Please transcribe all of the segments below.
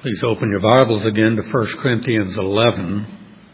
Please open your Bibles again to 1 Corinthians 11.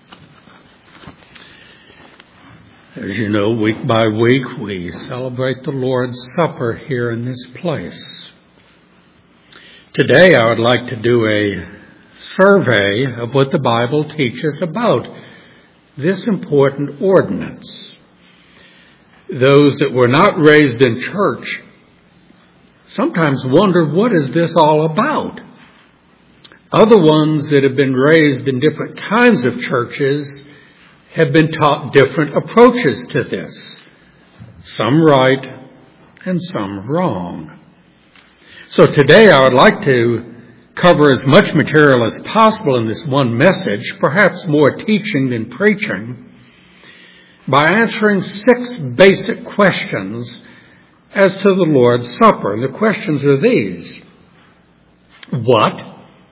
As you know, week by week we celebrate the Lord's Supper here in this place. Today I would like to do a survey of what the Bible teaches about this important ordinance. Those that were not raised in church sometimes wonder, what is this all about? Other ones that have been raised in different kinds of churches have been taught different approaches to this. Some right and some wrong. So today I would like to cover as much material as possible in this one message, perhaps more teaching than preaching, by answering 6 basic questions as to the Lord's Supper. And the questions are these: what?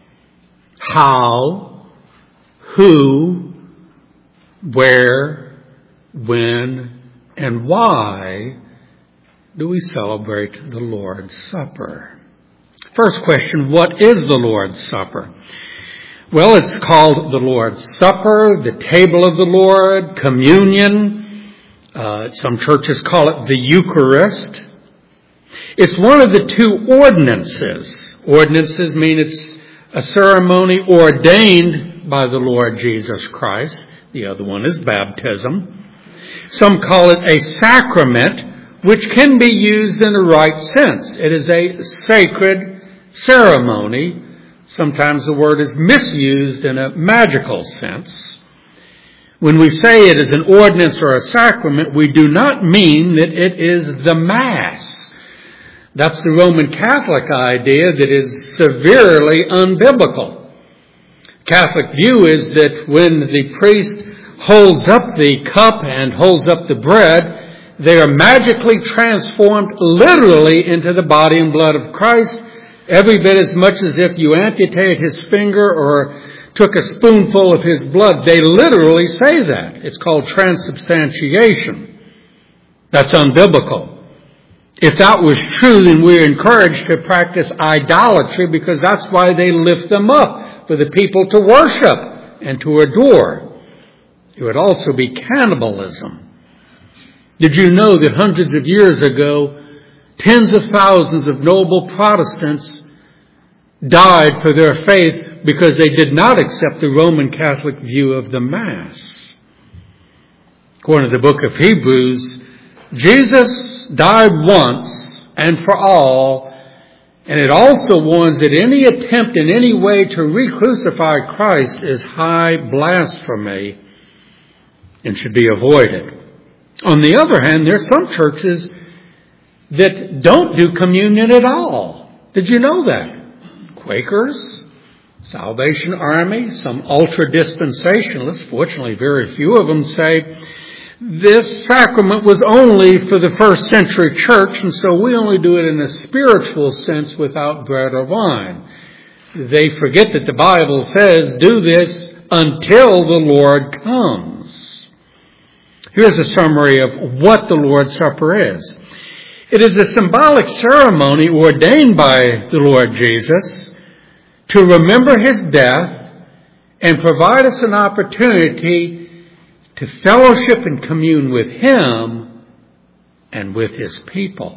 How, who, where, when, and why do we celebrate the Lord's Supper? First question, what is the Lord's Supper? Well, it's called the Lord's Supper, the table of the Lord, communion. Some churches call it the Eucharist. It's one of the 2 ordinances. Ordinances mean it's a ceremony ordained by the Lord Jesus Christ. The other one is baptism. Some call it a sacrament, which can be used in the right sense. It is a sacred ceremony. Sometimes the word is misused in a magical sense. When we say it is an ordinance or a sacrament, we do not mean that it is the Mass. That's the Roman Catholic idea that is severely unbiblical. Catholic view is that when the priest holds up the cup and holds up the bread, they are magically transformed literally into the body and blood of Christ, every bit as much as if you amputate his finger or took a spoonful of his blood. They literally say that. It's called transubstantiation. That's unbiblical. If that was true, then we're encouraged to practice idolatry, because that's why they lift them up, for the people to worship and to adore. It would also be cannibalism. Did you know that hundreds of years ago, tens of thousands of noble Protestants died for their faith because they did not accept the Roman Catholic view of the Mass? According to the book of Hebrews, Jesus died once and for all, and it also warns that any attempt in any way to re-crucify Christ is high blasphemy and should be avoided. On the other hand, there are some churches that don't do communion at all. Did you know that? Quakers, Salvation Army, some ultra-dispensationalists, fortunately very few of them, say this sacrament was only for the first century church, and so we only do it in a spiritual sense without bread or wine. They forget that the Bible says, do this until the Lord comes. Here's a summary of what the Lord's Supper is. It is a symbolic ceremony ordained by the Lord Jesus to remember his death and provide us an opportunity to fellowship and commune with him and with his people.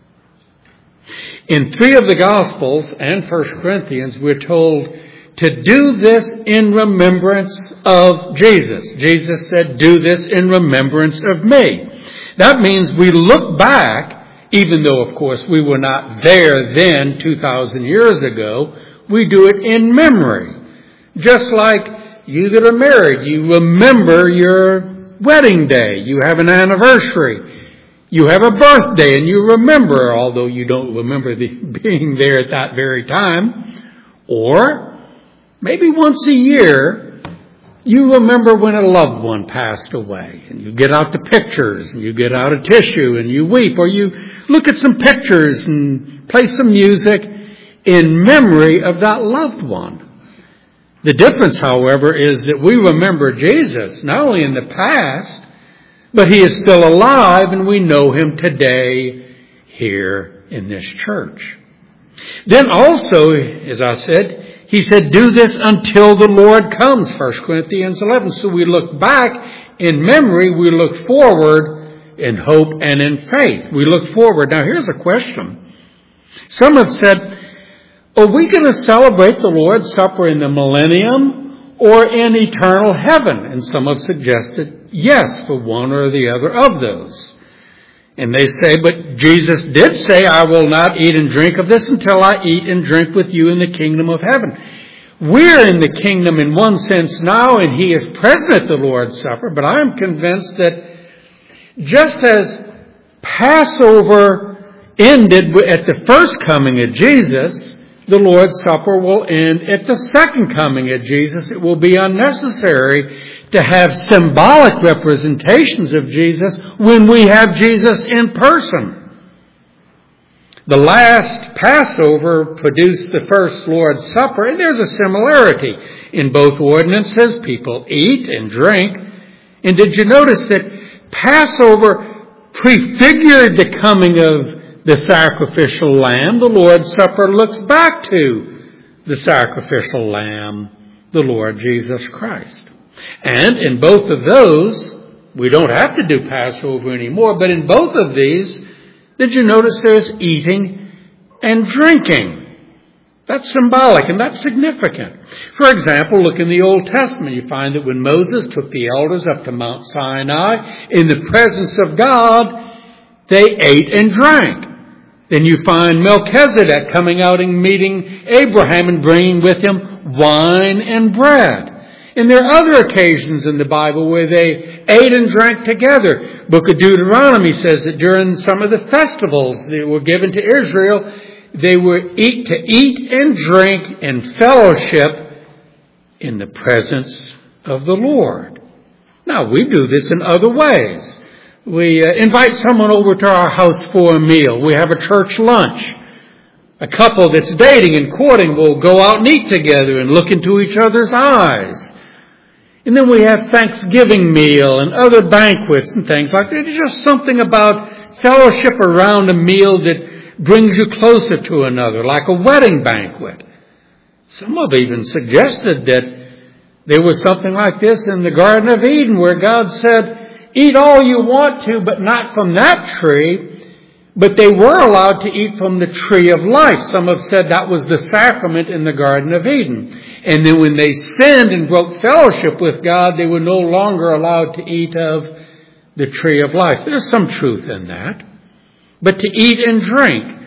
In 3 of the Gospels and 1 Corinthians, we're told to do this in remembrance of Jesus. Jesus said, do this in remembrance of me. That means we look back, even though, of course, we were not there then 2,000 years ago, we do it in memory. Just like you that are married, you remember your wedding day. You have an anniversary. You have a birthday and you remember, although you don't remember being there at that very time. Or maybe once a year, you remember when a loved one passed away. And you get out the pictures and you get out a tissue and you weep. Or you look at some pictures and play some music in memory of that loved one. The difference, however, is that we remember Jesus not only in the past, but he is still alive and we know him today here in this church. Then also, as I said, he said, do this until the Lord comes, 1 Corinthians 11. So we look back in memory, we look forward in hope and in faith. We look forward. Now here's a question. Some have said, are we going to celebrate the Lord's Supper in the millennium or in eternal heaven? And some have suggested yes for one or the other of those. And they say, but Jesus did say, I will not eat and drink of this until I eat and drink with you in the kingdom of heaven. We're in the kingdom in one sense now, and he is present at the Lord's Supper, but I am convinced that just as Passover ended at the first coming of Jesus, the Lord's Supper will end at the second coming of Jesus. It will be unnecessary to have symbolic representations of Jesus when we have Jesus in person. The last Passover produced the first Lord's Supper, and there's a similarity in both ordinances. People eat and drink. And did you notice that Passover prefigured the coming of the sacrificial lamb? The Lord's Supper looks back to the sacrificial lamb, the Lord Jesus Christ. And in both of those, we don't have to do Passover anymore, but in both of these, did you notice there's eating and drinking? That's symbolic and that's significant. For example, look in the Old Testament. You find that when Moses took the elders up to Mount Sinai in the presence of God, they ate and drank. Then you find Melchizedek coming out and meeting Abraham and bringing with him wine and bread. And there are other occasions in the Bible where they ate and drank together. Book of Deuteronomy says that during some of the festivals that were given to Israel, they were to eat and drink in fellowship in the presence of the Lord. Now, we do this in other ways. We invite someone over to our house for a meal. We have a church lunch. A couple that's dating and courting will go out and eat together and look into each other's eyes. And then we have Thanksgiving meal and other banquets and things like that. There's just something about fellowship around a meal that brings you closer to another, like a wedding banquet. Some have even suggested that there was something like this in the Garden of Eden where God said, eat all you want to, but not from that tree. But they were allowed to eat from the tree of life. Some have said that was the sacrament in the Garden of Eden. And then when they sinned and broke fellowship with God, they were no longer allowed to eat of the tree of life. There's some truth in that. But to eat and drink,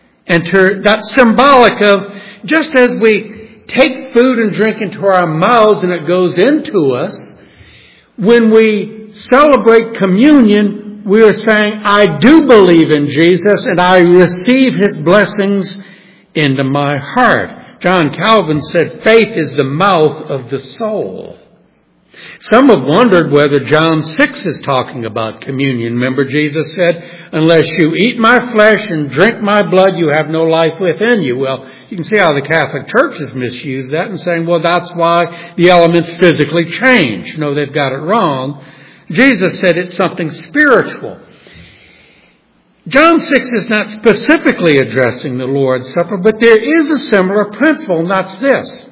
and that's symbolic of, just as we take food and drink into our mouths and it goes into us, when we celebrate communion, we are saying, I do believe in Jesus and I receive his blessings into my heart. John Calvin said, faith is the mouth of the soul. Some have wondered whether John 6 is talking about communion. Remember, Jesus said, unless you eat my flesh and drink my blood, you have no life within you. Well, you can see how the Catholic Church has misused that and saying, well, that's why the elements physically change. No, they've got it wrong. Jesus said it's something spiritual. John 6 is not specifically addressing the Lord's Supper, but there is a similar principle, and that's this.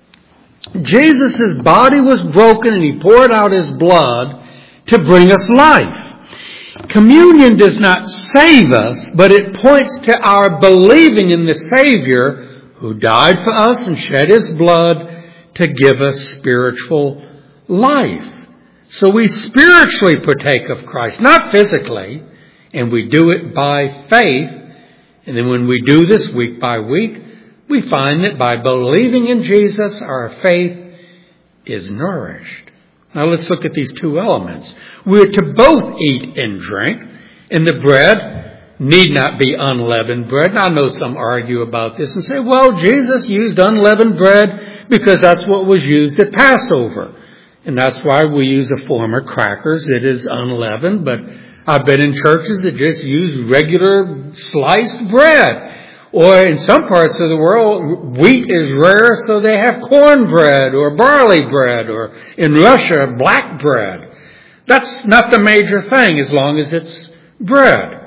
Jesus' body was broken and he poured out his blood to bring us life. Communion does not save us, but it points to our believing in the Savior who died for us and shed his blood to give us spiritual life. So we spiritually partake of Christ, not physically, and we do it by faith. And then when we do this week by week, we find that by believing in Jesus, our faith is nourished. Now let's look at these two elements. We're to both eat and drink, and the bread need not be unleavened bread. Now, I know some argue about this and say, well, Jesus used unleavened bread because that's what was used at Passover. And that's why we use a form of crackers that is unleavened. But I've been in churches that just use regular sliced bread. Or in some parts of the world, wheat is rare, so they have cornbread or barley bread, or in Russia, black bread. That's not the major thing as long as it's bread.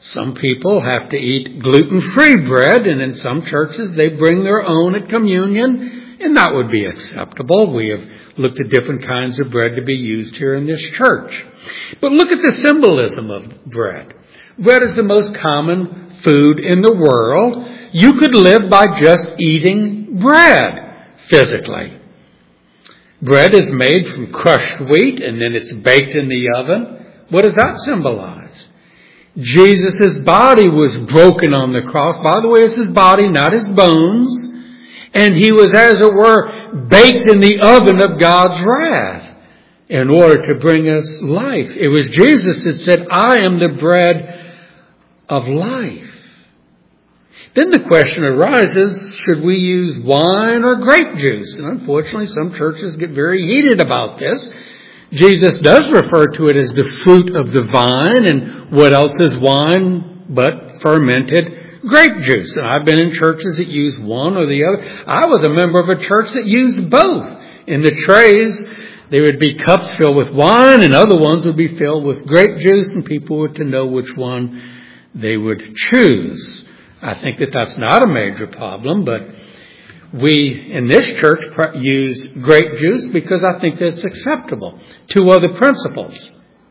Some people have to eat gluten-free bread, and in some churches they bring their own at communion, and that would be acceptable. We have looked at different kinds of bread to be used here in this church. But look at the symbolism of bread. Bread is the most common food in the world. You could live by just eating bread physically. Bread is made from crushed wheat, and then it's baked in the oven. What does that symbolize? Jesus' body was broken on the cross. By the way, it's his body, not his bones. And he was, as it were, baked in the oven of God's wrath in order to bring us life. It was Jesus that said, I am the bread of life. Then the question arises, should we use wine or grape juice? And unfortunately, some churches get very heated about this. Jesus does refer to it as the fruit of the vine, and what else is wine but fermented grape juice? And I've been in churches that use one or the other. I was a member of a church that used both. In the trays, there would be cups filled with wine, and other ones would be filled with grape juice, and people were to know which one they would choose. I think that that's not a major problem, but we in this church use grape juice because I think that's acceptable. Two other principles.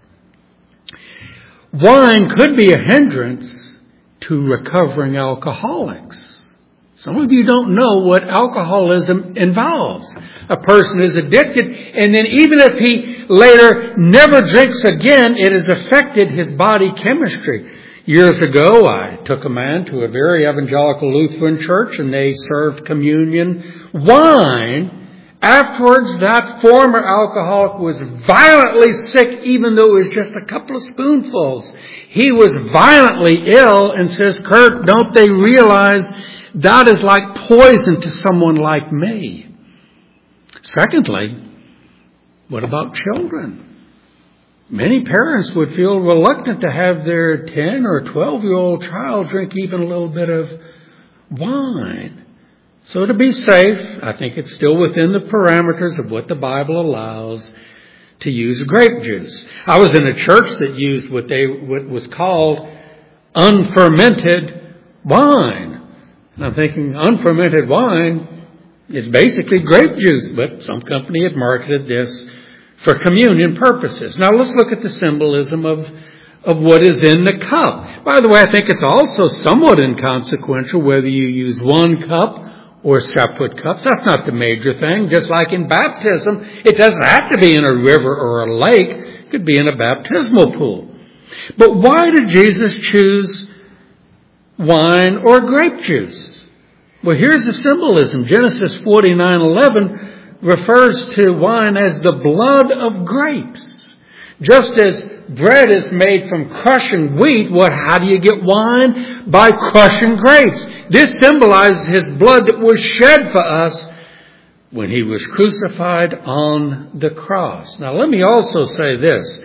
Wine could be a hindrance to recovering alcoholics. Some of you don't know what alcoholism involves. A person is addicted, and then even if he later never drinks again, it has affected his body chemistry. Years ago, I took a man to a very evangelical Lutheran church, and they served communion wine. Afterwards, that former alcoholic was violently sick, even though it was just a couple of spoonfuls. He was violently ill and says, Kurt, don't they realize that is like poison to someone like me? Secondly, what about children? Many parents would feel reluctant to have their 10 or 12-year-old child drink even a little bit of wine. So to be safe, I think it's still within the parameters of what the Bible allows to use grape juice. I was in a church that used what was called unfermented wine. And I'm thinking unfermented wine is basically grape juice, but some company had marketed this for communion purposes. Now let's look at the symbolism of what is in the cup. By the way, I think it's also somewhat inconsequential whether you use one cup or separate cups. That's not the major thing. Just like in baptism, it doesn't have to be in a river or a lake. It could be in a baptismal pool. But why did Jesus choose wine or grape juice? Well, here's the symbolism. Genesis 49:11 refers to wine as the blood of grapes. Just as bread is made from crushing wheat, how do you get wine? By crushing grapes. This symbolizes his blood that was shed for us when he was crucified on the cross. Now let me also say this.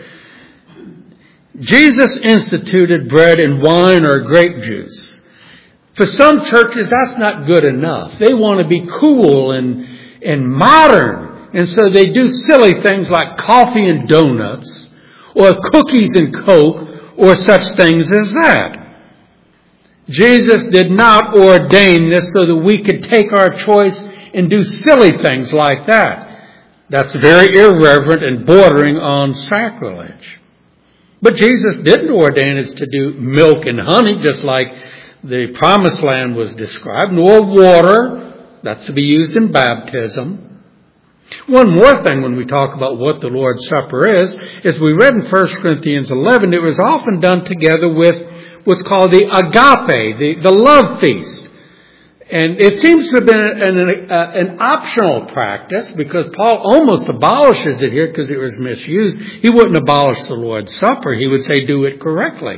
Jesus instituted bread and wine or grape juice. For some churches, that's not good enough. They want to be cool and modern. And so they do silly things like coffee and donuts or cookies and Coke or such things as that. Jesus did not ordain this so that we could take our choice and do silly things like that. That's very irreverent and bordering on sacrilege. But Jesus didn't ordain us to do milk and honey, just like the promised land was described, nor water. That's to be used in baptism. One more thing when we talk about what the Lord's Supper is we read in 1 Corinthians 11, it was often done together with what's called the agape, the love feast. And it seems to have been an optional practice because Paul almost abolishes it here because it was misused. He wouldn't abolish the Lord's Supper. He would say do it correctly.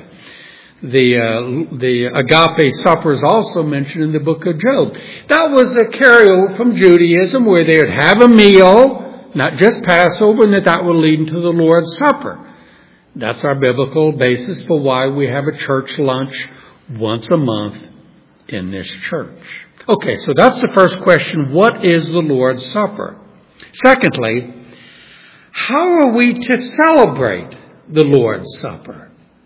The agape supper is also mentioned in the book of Job. That was a carryover from Judaism where they would have a meal, not just Passover, and that would lead into the Lord's Supper. That's our biblical basis for why we have a church lunch once a month in this church. Okay, so that's the first question. What is the Lord's Supper? Secondly, how are we to celebrate the Lord's Supper?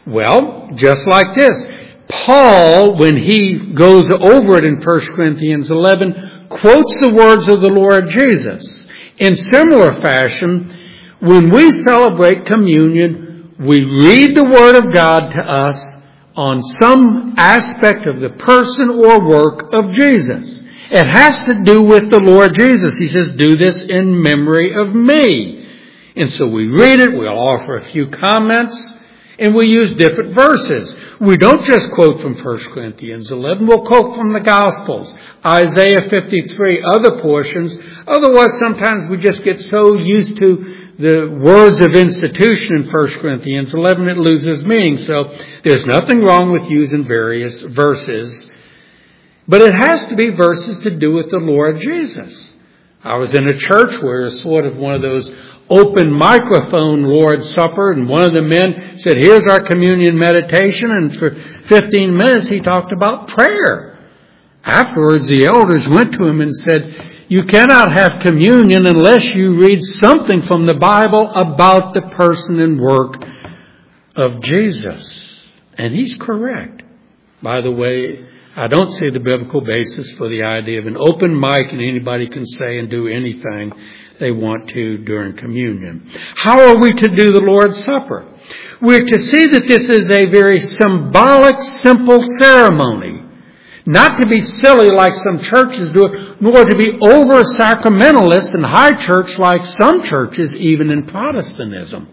Well, just like this. Paul, when he goes over it in 1 Corinthians 11, quotes the words of the Lord Jesus. In similar fashion, when we celebrate communion, we read the Word of God to us on some aspect of the person or work of Jesus. It has to do with the Lord Jesus. He says, do this in memory of me. And so we read it, we'll offer a few comments, and we use different verses. We don't just quote from 1 Corinthians 11. We'll quote from the Gospels, Isaiah 53, other portions. Otherwise, sometimes we just get so used to the words of institution in 1 Corinthians 11, it loses meaning. So there's nothing wrong with using various verses. But it has to be verses to do with the Lord Jesus. I was in a church where it was sort of one of those open microphone Lord's Supper, and one of the men said, here's our communion meditation, and for 15 minutes he talked about prayer. Afterwards, the elders went to him and said, you cannot have communion unless you read something from the Bible about the person and work of Jesus. And he's correct. By the way, I don't see the biblical basis for the idea of an open mic and anybody can say and do anything they want to during communion. How are we to do the Lord's Supper? We're to see that this is a very symbolic, simple ceremony. Not to be silly like some churches do it, nor to be over-sacramentalist and high church like some churches, even in Protestantism.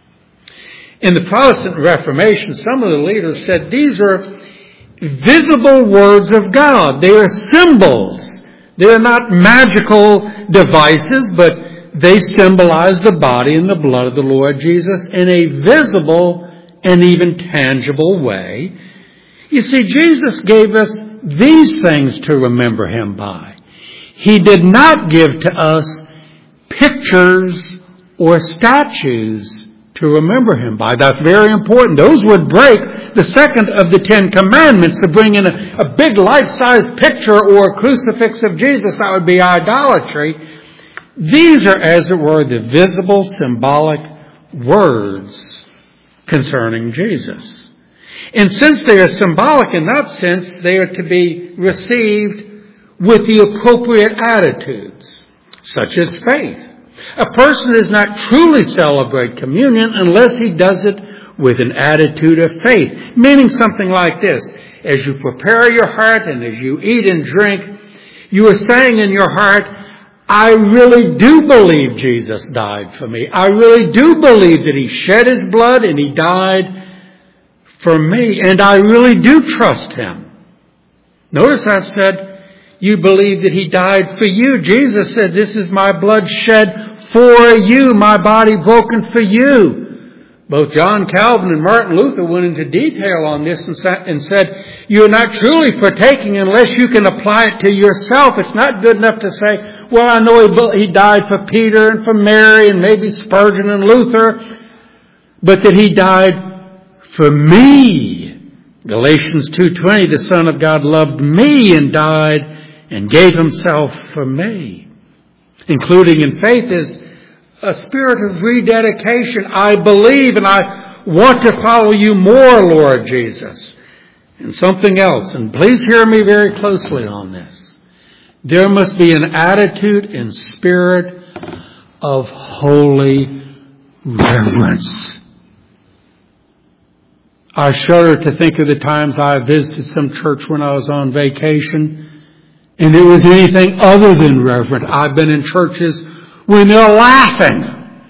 In the Protestant Reformation, some of the leaders said these are visible words of God. They are symbols. They are not magical devices, but they symbolize the body and the blood of the Lord Jesus in a visible and even tangible way. You see, Jesus gave us these things to remember Him by. He did not give to us pictures or statues to remember Him by. That's very important. Those would break the second of the 10 Commandments. To bring in a big life-size picture or a crucifix of Jesus, that would be idolatry. These are, as it were, the visible, symbolic words concerning Jesus. And since they are symbolic in that sense, they are to be received with the appropriate attitudes, such as faith. A person does not truly celebrate communion unless he does it with an attitude of faith, meaning something like this. As you prepare your heart and as you eat and drink, you are saying in your heart, I really do believe Jesus died for me. I really do believe that He shed His blood and He died for me, and I really do trust Him. Notice I said, you believe that He died for you. Jesus said, this is my blood shed for you, my body broken for you. Both John Calvin and Martin Luther went into detail on this and said, you're not truly partaking unless you can apply it to yourself. It's not good enough to say, well, I know He died for Peter and for Mary and maybe Spurgeon and Luther, but that He died for me. Galatians 2:20, the Son of God loved me and died and gave Himself for me. Including in faith is a spirit of rededication. I believe and I want to follow you more, Lord Jesus. And something else, and please hear me very closely on this. There must be an attitude and spirit of holy reverence. I shudder to think of the times I visited some church when I was on vacation, and it was anything other than reverent. I've been in churches when they're laughing.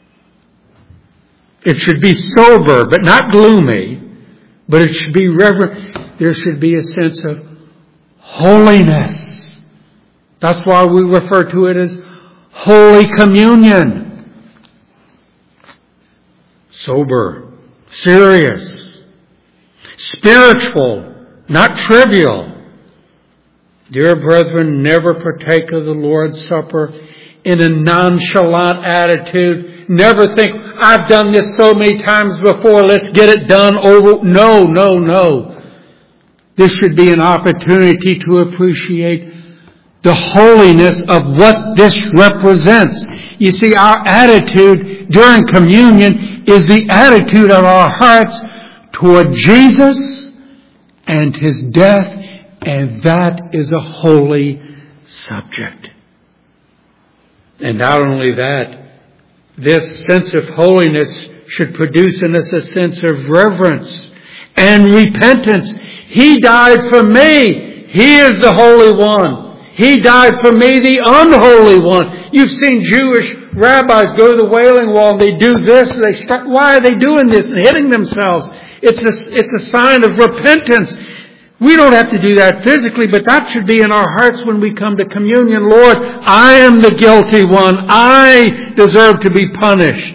It should be sober, but not gloomy, but it should be reverent. There should be a sense of holiness. That's why we refer to it as Holy Communion. Sober, serious, spiritual, not trivial. Dear brethren, never partake of the Lord's Supper in a nonchalant attitude. Never think, I've done this so many times before, let's get it done over. No. This should be an opportunity to appreciate the holiness of what this represents. You see, our attitude during communion is the attitude of our hearts toward Jesus and His death, and that is a holy subject. And not only that, this sense of holiness should produce in us a sense of reverence and repentance. He died for me. He is the Holy One. He died for me, the unholy one. You've seen Jewish rabbis go to the Wailing Wall and they do this. Why are they doing this and hitting themselves? It's a sign of repentance. We don't have to do that physically, but that should be in our hearts when we come to communion. Lord, I am the guilty one. I deserve to be punished.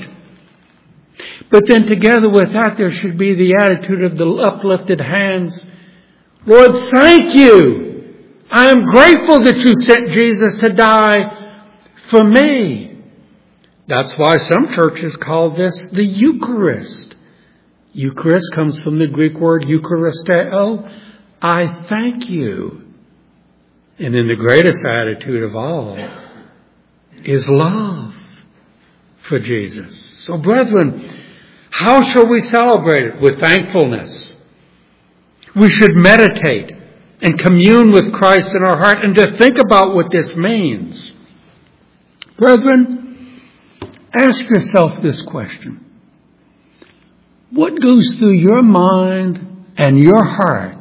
But then together with that, there should be the attitude of the uplifted hands. Lord, thank you. I am grateful that you sent Jesus to die for me. That's why some churches call this the Eucharist. Eucharist comes from the Greek word Eucharisteo. I thank you. And then the greatest attitude of all is love for Jesus. So brethren, how shall we celebrate it? With thankfulness. We should meditate and commune with Christ in our heart and to think about what this means. Brethren, ask yourself this question. What goes through your mind and your heart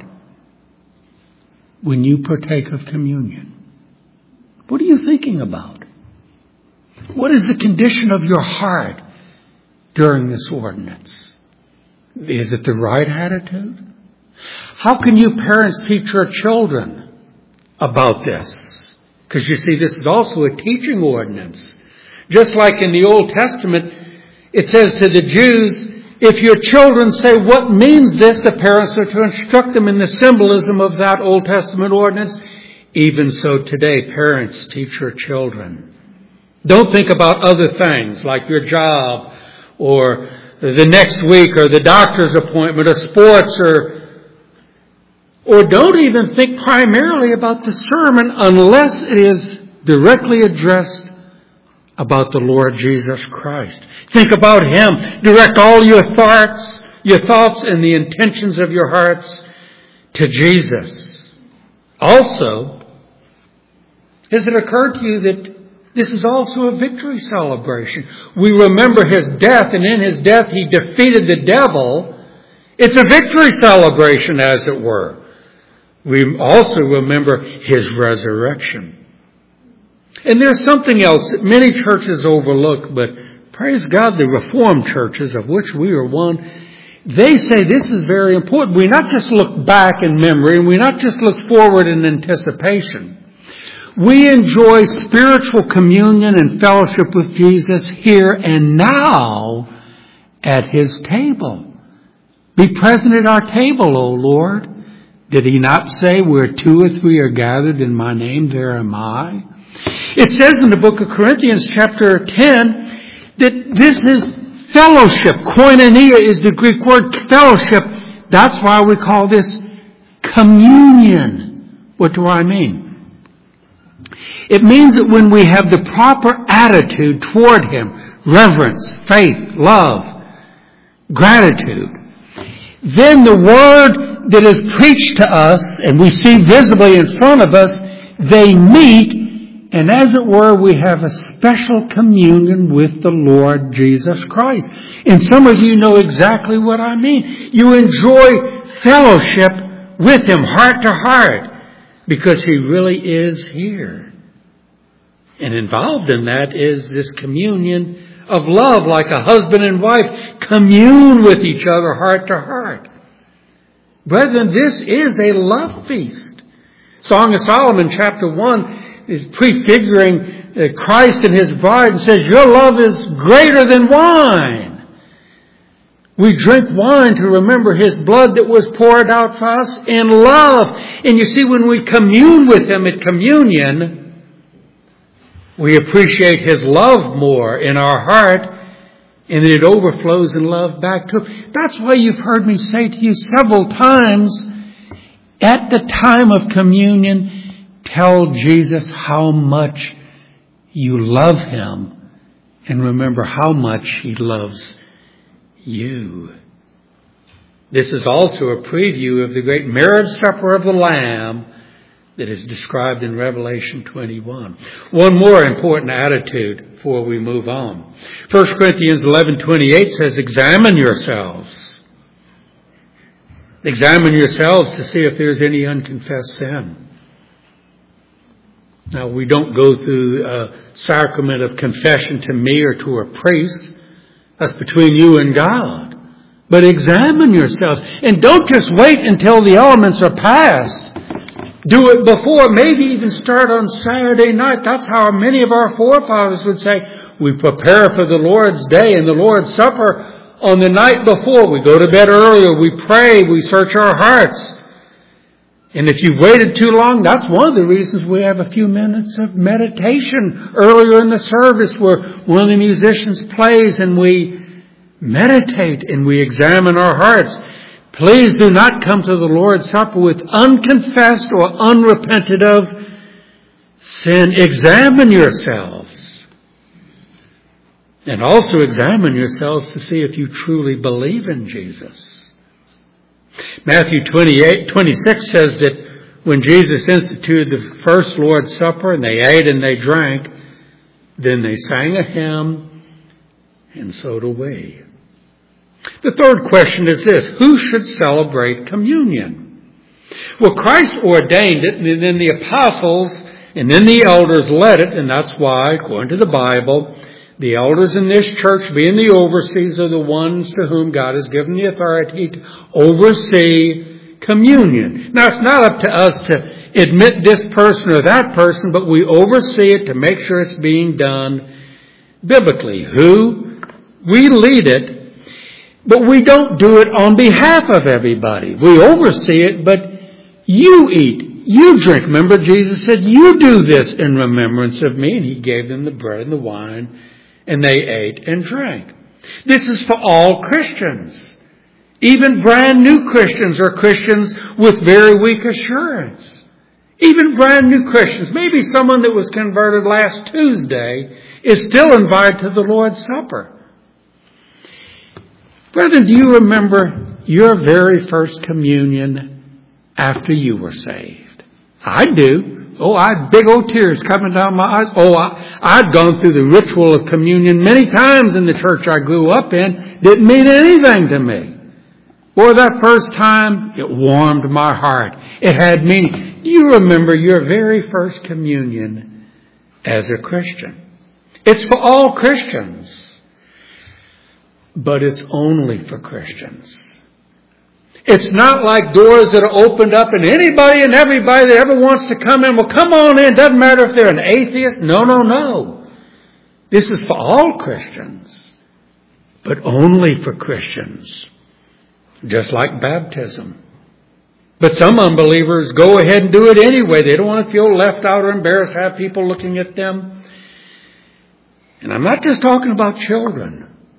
when you partake of communion? What are you thinking about? What is the condition of your heart during this ordinance? Is it the right attitude? How can you parents teach your children about this? Because you see, this is also a teaching ordinance. Just like in the Old Testament, it says to the Jews, if your children say, what means this? The parents are to instruct them in the symbolism of that Old Testament ordinance. Even so today, parents teach your children. Don't think about other things like your job or the next week or the doctor's appointment or sports or don't even think primarily about the sermon unless it is directly addressed about the Lord Jesus Christ. Think about Him. Direct all your thoughts and the intentions of your hearts to Jesus. Also, has it occurred to you that this is also a victory celebration? We remember His death, and in His death He defeated the devil. It's a victory celebration, as it were. We also remember His resurrection. And there's something else that many churches overlook, but praise God, the Reformed churches, of which we are one, they say this is very important. We not just look back in memory, and we not just look forward in anticipation. We enjoy spiritual communion and fellowship with Jesus here and now at His table. Be present at our table, O Lord. Did He not say, where 2 or 3 are gathered in my name, there am I? It says in the book of Corinthians chapter 10 that this is fellowship. Koinonia is the Greek word fellowship. That's why we call this communion. What do I mean? It means that when we have the proper attitude toward Him, reverence, faith, love, gratitude, then the word that is preached to us, and we see visibly in front of us, they meet, and as it were, we have a special communion with the Lord Jesus Christ. And some of you know exactly what I mean. You enjoy fellowship with Him, heart to heart, because He really is here. And involved in that is this communion of love, like a husband and wife commune with each other heart to heart. Brethren, this is a love feast. Song of Solomon chapter 1 is prefiguring Christ and His bride and says, your love is greater than wine. We drink wine to remember His blood that was poured out for us in love. And you see, when we commune with Him at communion, we appreciate His love more in our heart, and it overflows in love back to Him. That's why you've heard me say to you several times, at the time of communion, tell Jesus how much you love Him, and remember how much He loves you. This is also a preview of the great marriage supper of the Lamb that is described in Revelation 21. One more important attitude before we move on. 1 Corinthians 11:28 says, examine yourselves. Examine yourselves to see if there's any unconfessed sin. Now, we don't go through a sacrament of confession to me or to a priest. That's between you and God. But examine yourselves. And don't just wait until the elements are passed. Do it before. Maybe even start on Saturday night. That's how many of our forefathers would say, we prepare for the Lord's Day and the Lord's Supper on the night before. We go to bed earlier. We pray. We search our hearts. And if you've waited too long, that's one of the reasons we have a few minutes of meditation earlier in the service where one of the musicians plays and we meditate and we examine our hearts. Please do not come to the Lord's Supper with unconfessed or unrepented of sin. Examine yourselves. And also examine yourselves to see if you truly believe in Jesus. Matthew 28:26 says that when Jesus instituted the first Lord's Supper and they ate and they drank, then they sang a hymn, and so do we. The third question is this: who should celebrate communion? Well, Christ ordained it, and then the apostles and then the elders led it, and that's why, according to the Bible, the elders in this church, being the overseers, are the ones to whom God has given the authority to oversee communion. Now, it's not up to us to admit this person or that person, but we oversee it to make sure it's being done biblically. We lead it, but we don't do it on behalf of everybody. We oversee it, but you eat, you drink. Remember, Jesus said, you do this in remembrance of me. And he gave them the bread and the wine, and they ate and drank. This is for all Christians. Even brand new Christians or Christians with very weak assurance. Even brand new Christians, maybe someone that was converted last Tuesday, is still invited to the Lord's Supper. Brethren, do you remember your very first communion after you were saved? I do. Oh, I had big old tears coming down my eyes. Oh, I'd gone through the ritual of communion many times in the church I grew up in. Didn't mean anything to me. Boy, that first time, it warmed my heart. It had meaning. Do you remember your very first communion as a Christian? It's for all Christians. But it's only for Christians. It's not like doors that are opened up and anybody and everybody that ever wants to come in, well, come on in. Doesn't matter if they're an atheist. No. This is for all Christians, but only for Christians. Just like baptism. But some unbelievers go ahead and do it anyway. They don't want to feel left out or embarrassed, have people looking at them. And I'm not just talking about children.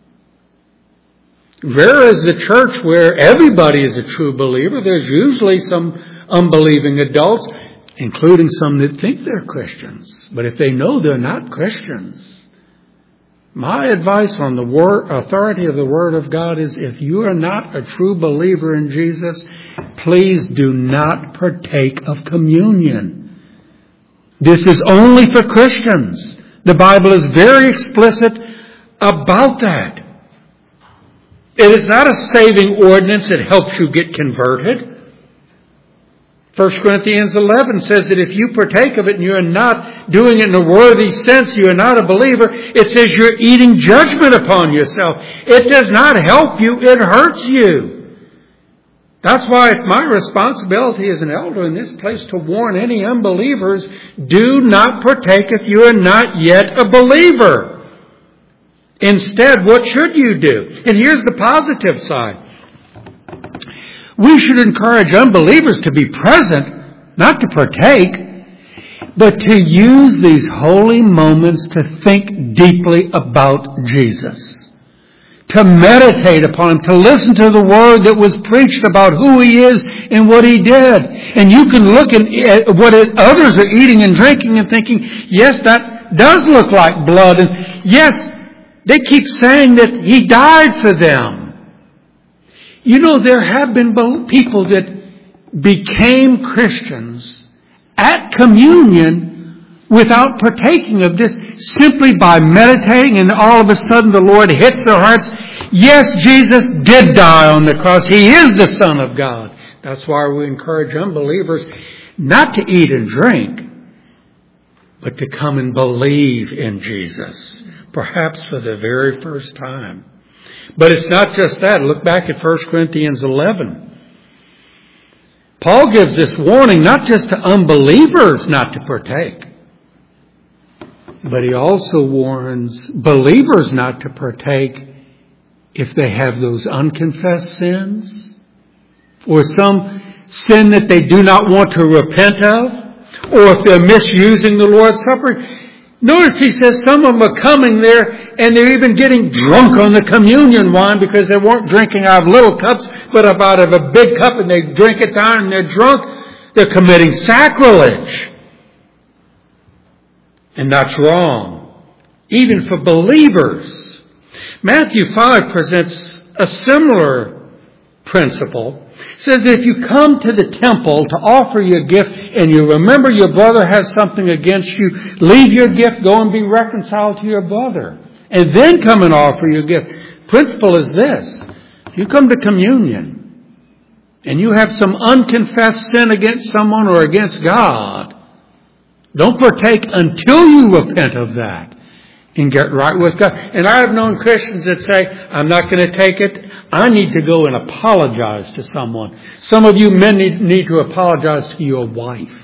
Rare is the church where everybody is a true believer. There's usually some unbelieving adults, including some that think they're Christians. But if they know they're not Christians, my advice on the authority of the Word of God is if you are not a true believer in Jesus, please do not partake of communion. This is only for Christians. The Bible is very explicit about that. It is not a saving ordinance that helps you get converted. 1 Corinthians 11 says that if you partake of it and you're not doing it in a worthy sense, you are not a believer, it says you're eating judgment upon yourself. It does not help you, it hurts you. That's why it's my responsibility as an elder in this place to warn any unbelievers, do not partake if you are not yet a believer. Instead, what should you do? And here's the positive side. We should encourage unbelievers to be present, not to partake, but to use these holy moments to think deeply about Jesus. To meditate upon Him, to listen to the Word that was preached about who He is and what He did. And you can look at what others are eating and drinking and thinking, yes, that does look like blood. And yes, they keep saying that He died for them. You know, there have been people that became Christians at communion without partaking of this, simply by meditating, and all of a sudden the Lord hits their hearts. Yes, Jesus did die on the cross. He is the Son of God. That's why we encourage unbelievers not to eat and drink, but to come and believe in Jesus, perhaps for the very first time. But it's not just that. Look back at 1 Corinthians 11. Paul gives this warning not just to unbelievers not to partake, but he also warns believers not to partake if they have those unconfessed sins or some sin that they do not want to repent of, or if they're misusing the Lord's Supper. Notice he says some of them are coming there and they're even getting drunk on the communion wine because they weren't drinking out of little cups, but out of a big cup, and they drink it down and they're drunk. They're committing sacrilege. And that's wrong, even for believers. Matthew 5 presents a similar principle. It says that if you come to the temple to offer your gift and you remember your brother has something against you, leave your gift, go and be reconciled to your brother, and then come and offer your gift. Principle is this: if you come to communion and you have some unconfessed sin against someone or against God, don't partake until you repent of that and get right with God. And I have known Christians that say, I'm not going to take it. I need to go and apologize to someone. Some of you men need to apologize to your wife.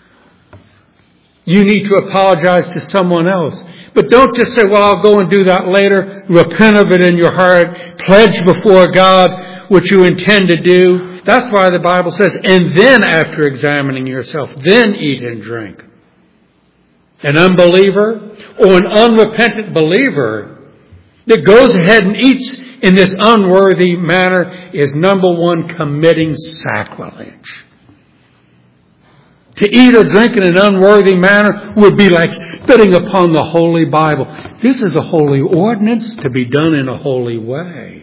You need to apologize to someone else. But don't just say, well, I'll go and do that later. Repent of it in your heart. Pledge before God what you intend to do. That's why the Bible says, and then after examining yourself, then eat and drink. An unbeliever or an unrepentant believer that goes ahead and eats in this unworthy manner is, number one, committing sacrilege. To eat or drink in an unworthy manner would be like spitting upon the Holy Bible. This is a holy ordinance to be done in a holy way.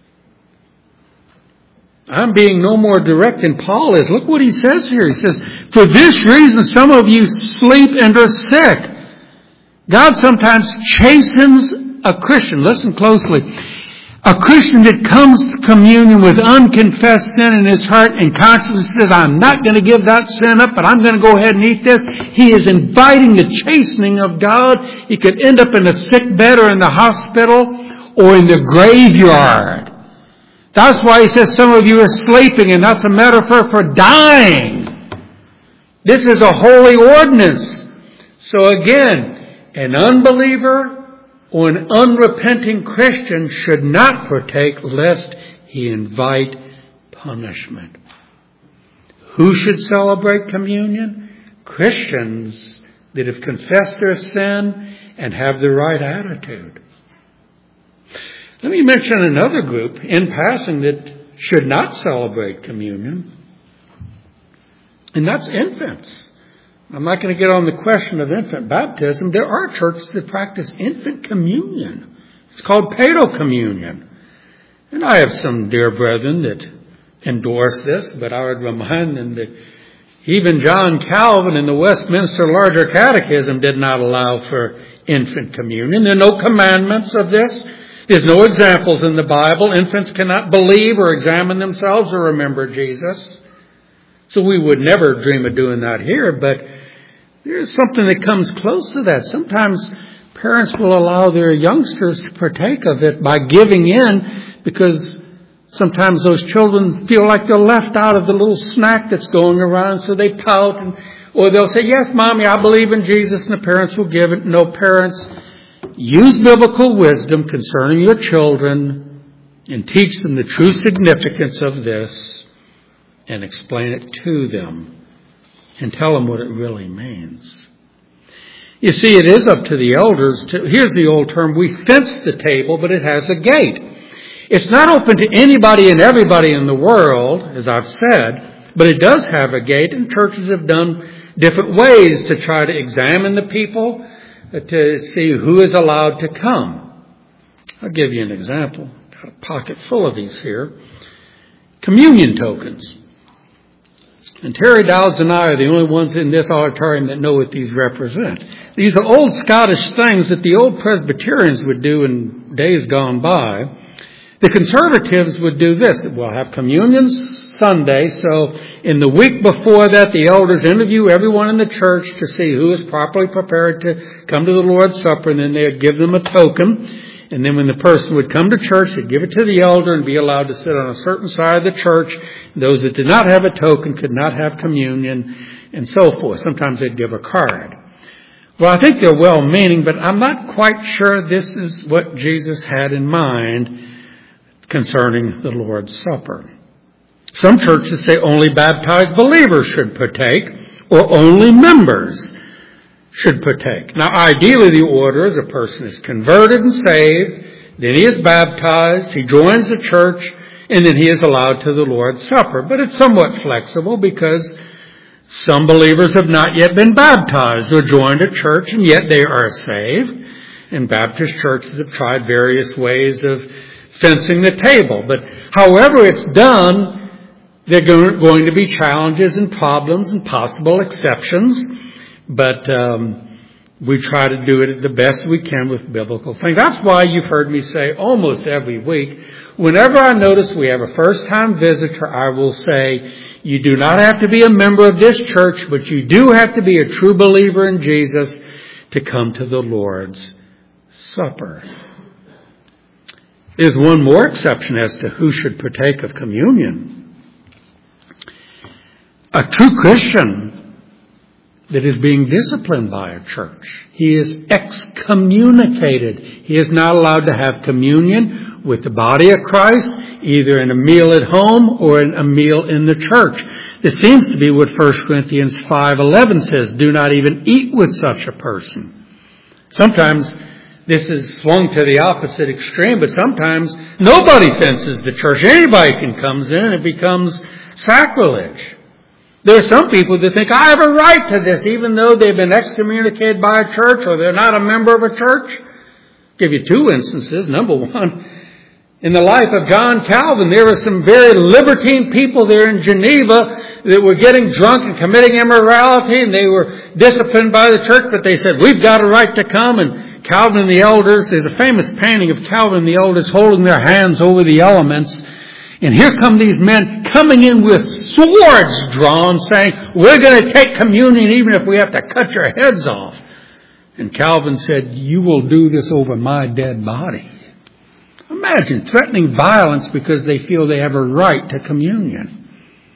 I'm being no more direct than Paul is. Look what he says here. He says, for this reason some of you sleep and are sick. God sometimes chastens a Christian. Listen closely. A Christian that comes to communion with unconfessed sin in his heart and conscience says, I'm not going to give that sin up, but I'm going to go ahead and eat this. He is inviting the chastening of God. He could end up in a sick bed or in the hospital or in the graveyard. That's why he says some of you are sleeping, and that's a metaphor for dying. This is a holy ordinance. So again, an unbeliever or an unrepenting Christian should not partake lest he invite punishment. Who should celebrate communion? Christians that have confessed their sin and have the right attitude. Let me mention another group in passing that should not celebrate communion, and that's infants. I'm not going to get on the question of infant baptism. There are churches that practice infant communion. It's called paedocommunion. And I have some dear brethren that endorse this, but I would remind them that even John Calvin in the Westminster Larger Catechism did not allow for infant communion. There are no commandments of this. There's no examples in the Bible. Infants cannot believe or examine themselves or remember Jesus. So we would never dream of doing that here, but there's something that comes close to that. Sometimes parents will allow their youngsters to partake of it by giving in, because sometimes those children feel like they're left out of the little snack that's going around, so they pout, or they'll say, yes, Mommy, I believe in Jesus, and the parents will give it. No, parents, use biblical wisdom concerning your children and teach them the true significance of this and explain it to them and tell them what it really means. You see, it is up to the elders to, here's the old term, we fence the table, but it has a gate. It's not open to anybody and everybody in the world, as I've said, but it does have a gate, and churches have done different ways to try to examine the people, to see who is allowed to come. I'll give you an example. Got a pocket full of these here. communion tokens. And Terry Dowds and I are the only ones in this auditorium that know what these represent. These are old Scottish things that the old Presbyterians would do in days gone by. The conservatives would do this. We'll have communion Sunday, so in the week before that, the elders interview everyone in the church to see who is properly prepared to come to the Lord's Supper, and then they would give them a token. And then when the person would come to church, they'd give it to the elder and be allowed to sit on a certain side of the church. Those that did not have a token could not have communion, and so forth. Sometimes they'd give a card. Well, I think they're well-meaning, but I'm not quite sure this is what Jesus had in mind concerning the Lord's Supper. Some churches say only baptized believers should partake, or only members should partake. Now, ideally, the order is a person is converted and saved, then he is baptized, he joins the church, and then he is allowed to the Lord's Supper. But it's somewhat flexible because some believers have not yet been baptized or joined a church, and yet they are saved. And Baptist churches have tried various ways of fencing the table. But however it's done, there are going to be challenges and problems and possible exceptions. But we try to do it the best we can with biblical things. That's why you've heard me say almost every week, whenever I notice we have a first-time visitor, I will say, you do not have to be a member of this church, but you do have to be a true believer in Jesus to come to the Lord's Supper. There's one more exception as to who should partake of communion. A true Christian that is being disciplined by a church. He is excommunicated. He is not allowed to have communion with the body of Christ, either in a meal at home or in a meal in the church. This seems to be what 1 Corinthians 5:11 says. Do not even eat with such a person. Sometimes this is swung to the opposite extreme, but sometimes nobody fences the church. Anybody can come in and it becomes sacrilege. There are some people that think, I have a right to this, even though they've been excommunicated by a church or they're not a member of a church. I'll give you two instances. Number one, in the life of John Calvin, there were some very libertine people there in Geneva that were getting drunk and committing immorality, and they were disciplined by the church, but they said, we've got a right to come. And Calvin and the elders, there's a famous painting of Calvin and the elders holding their hands over the elements. And here come these men coming in with swords drawn, saying, we're going to take communion even if we have to cut your heads off. And Calvin said, you will do this over my dead body. Imagine threatening violence because they feel they have a right to communion.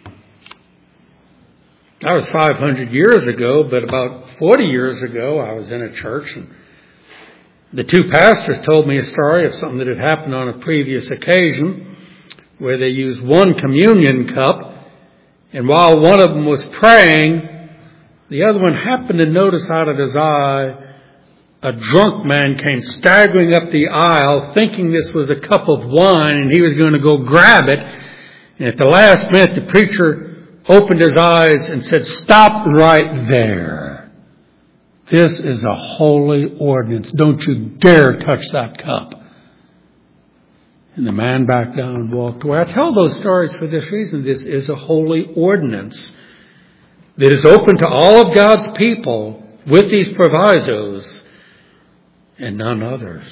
That was 500 years ago, but about 40 years ago, I was in a church, and the two pastors told me a story of something that had happened on a previous occasion, where they used one communion cup, and while one of them was praying, the other one happened to notice out of his eye a drunk man came staggering up the aisle thinking this was a cup of wine and he was going to go grab it. And at the last minute, the preacher opened his eyes and said, stop right there. This is a holy ordinance. Don't you dare touch that cup. And the man backed down and walked away. I tell those stories for this reason. This is a holy ordinance that is open to all of God's people with these provisos and none others.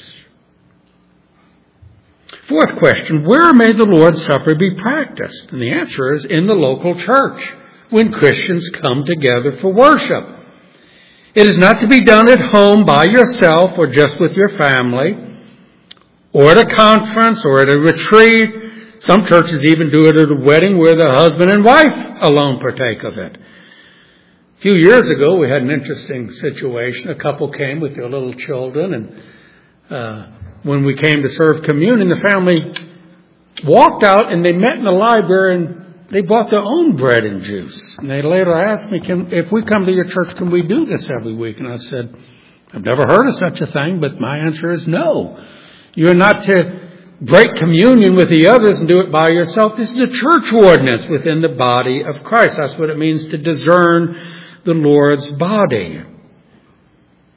Fourth question, where may the Lord's Supper be practiced? And the answer is in the local church when Christians come together for worship. It is not to be done at home by yourself or just with your family, or at a conference, or at a retreat. Some churches even do it at a wedding where the husband and wife alone partake of it. A few years ago, we had an interesting situation. A couple came with their little children, and when we came to serve communion, the family walked out and they met in the library and they bought their own bread and juice. And they later asked me, if we come to your church, can we do this every week? And I said, I've never heard of such a thing, but my answer is no. You're not to break communion with the others and do it by yourself. This is a church ordinance within the body of Christ. That's what it means to discern the Lord's body.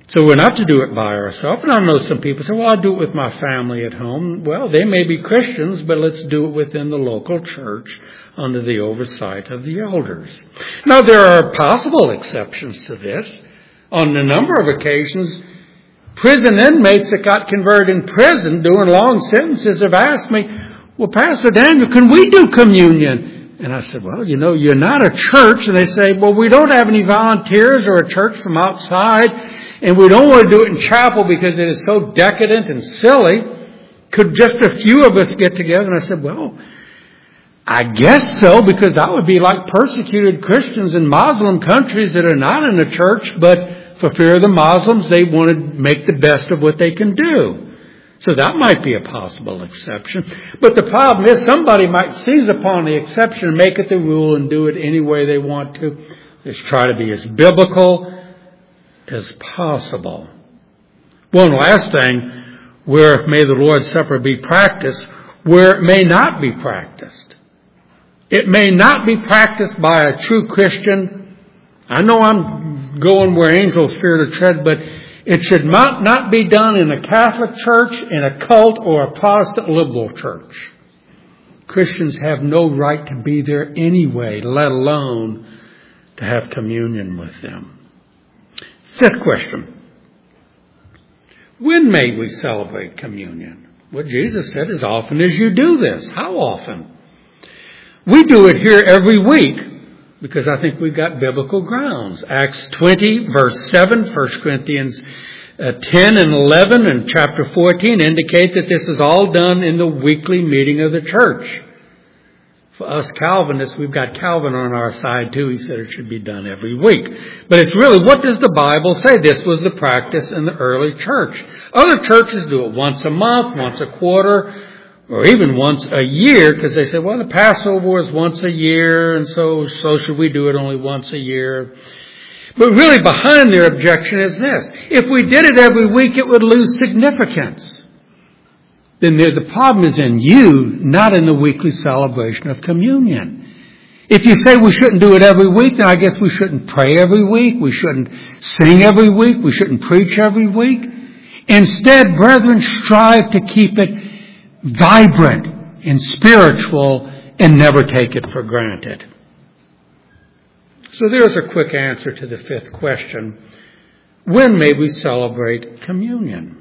So we're not to do it by ourselves. And I know some people say, well, I'll do it with my family at home. Well, they may be Christians, but let's do it within the local church under the oversight of the elders. Now, there are possible exceptions to this. On a number of occasions, prison inmates that got converted in prison doing long sentences have asked me, well, Pastor Daniel, can we do communion? And I said, well, you're not a church. And they say, well, we don't have any volunteers or a church from outside. And we don't want to do it in chapel because it is so decadent and silly. Could just a few of us get together? And I said, well, I guess so, because that would be like persecuted Christians in Muslim countries that are not in the church, but for fear of the Muslims, they want to make the best of what they can do. So that might be a possible exception. But the problem is somebody might seize upon the exception and make it the rule and do it any way they want to. Let's try to be as biblical as possible. One last thing, where may the Lord's Supper be practiced, where it may not be practiced. It may not be practiced by a true Christian. I know I'm going where angels fear to tread, but it should not be done in a Catholic church, in a cult, or a Protestant liberal church. Christians have no right to be there anyway, let alone to have communion with them. Fifth question. When may we celebrate communion? Well, Jesus said, as often as you do this. How often? We do it here every week because I think we've got biblical grounds. Acts 20, verse 7, 1 Corinthians 10 and 11, and chapter 14 indicate that this is all done in the weekly meeting of the church. For us Calvinists, we've got Calvin on our side too. He said it should be done every week. But it's really, what does the Bible say? This was the practice in the early church. Other churches do it once a month, once a quarter, or even once a year, because they say, well, the Passover is once a year, and so should we do it only once a year? But really behind their objection is this. If we did it every week, it would lose significance. Then the problem is in you, not in the weekly celebration of communion. If you say we shouldn't do it every week, then I guess we shouldn't pray every week. We shouldn't sing every week. We shouldn't preach every week. Instead, brethren, strive to keep it vibrant and spiritual and never take it for granted. So there's a quick answer to the fifth question. When may we celebrate communion?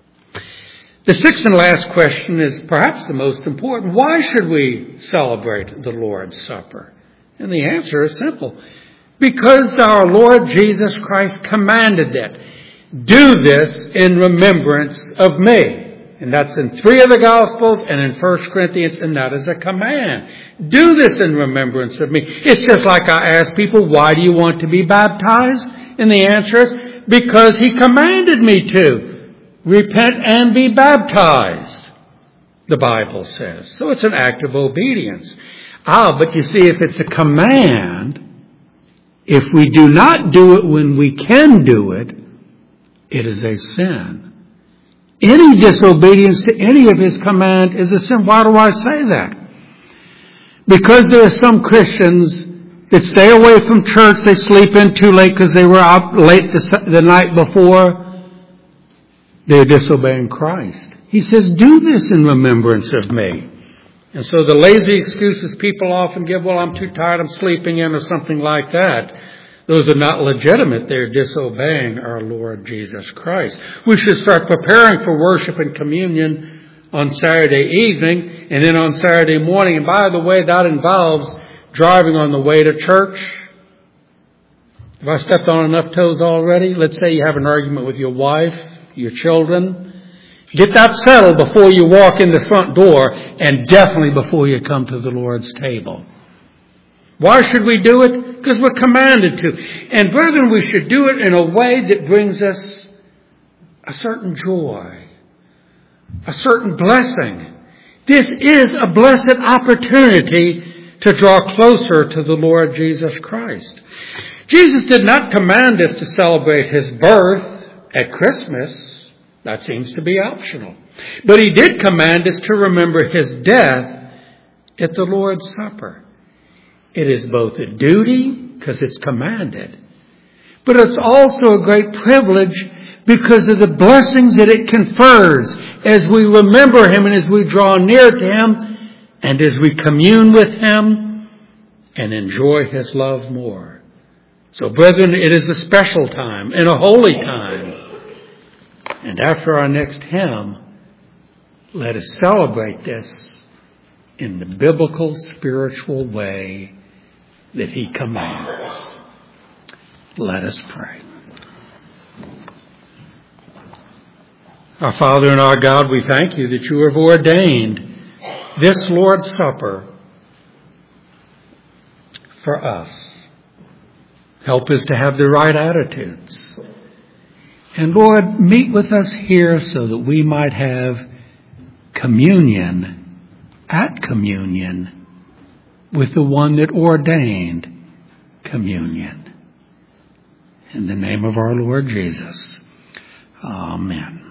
The sixth and last question is perhaps the most important. Why should we celebrate the Lord's Supper? And the answer is simple. Because our Lord Jesus Christ commanded it. Do this in remembrance of me. And that's in 3 of the Gospels and in 1 Corinthians, and that is a command. Do this in remembrance of me. It's just like I ask people, why do you want to be baptized? And the answer is, because He commanded me to. Repent and be baptized, the Bible says. So it's an act of obedience. But you see, if it's a command, if we do not do it when we can do it, it is a sin. Any disobedience to any of His command is a sin. Why do I say that? Because there are some Christians that stay away from church, they sleep in too late because they were out late the night before. They're disobeying Christ. He says, do this in remembrance of me. And so the lazy excuses people often give, well, I'm too tired, I'm sleeping in, or something like that. Those are not legitimate. They're disobeying our Lord Jesus Christ. We should start preparing for worship and communion on Saturday evening and then on Saturday morning. And by the way, that involves driving on the way to church. Have I stepped on enough toes already? Let's say you have an argument with your wife, your children. Get that settled before you walk in the front door, and definitely before you come to the Lord's table. Why should we do it? Because we're commanded to. And brethren, we should do it in a way that brings us a certain joy, a certain blessing. This is a blessed opportunity to draw closer to the Lord Jesus Christ. Jesus did not command us to celebrate His birth at Christmas. That seems to be optional. But He did command us to remember His death at the Lord's Supper. It is both a duty, because it's commanded, but it's also a great privilege because of the blessings that it confers as we remember Him and as we draw near to Him and as we commune with Him and enjoy His love more. So, brethren, it is a special time and a holy time. And after our next hymn, let us celebrate this in the biblical, spiritual way that He commands. Let us pray. Our Father and our God, we thank You that You have ordained this Lord's Supper for us. Help us to have the right attitudes. And Lord, meet with us here so that we might have communion with the one that ordained communion. In the name of our Lord Jesus. Amen.